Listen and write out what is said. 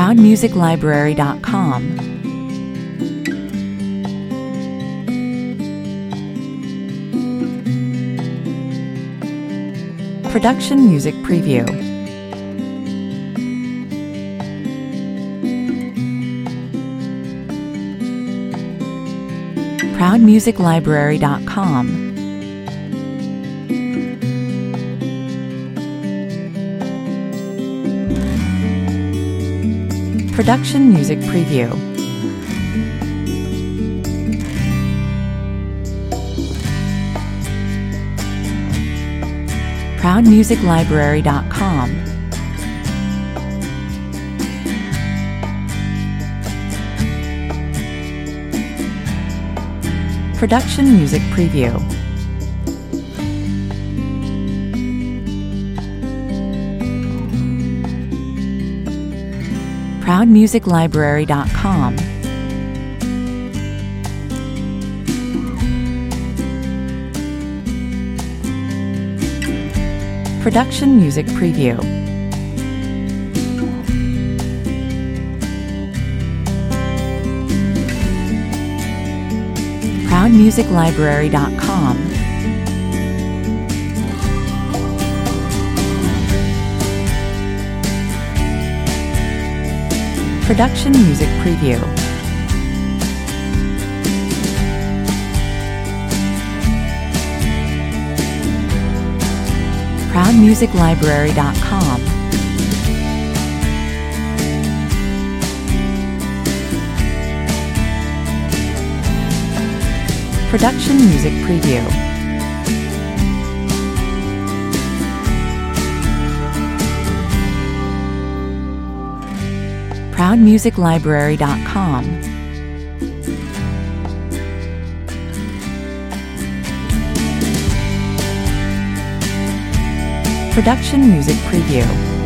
ProudMusicLibrary.com. Production Music Preview. ProudMusicLibrary.com. Production Music Preview. ProudMusicLibrary.com. Production Music Preview. ProudMusicLibrary.com. Production Music Preview. ProudMusicLibrary.com. Production Music Preview. ProudMusicLibrary.com. Production Music Preview. ProudMusicLibrary.com. Production Music Preview.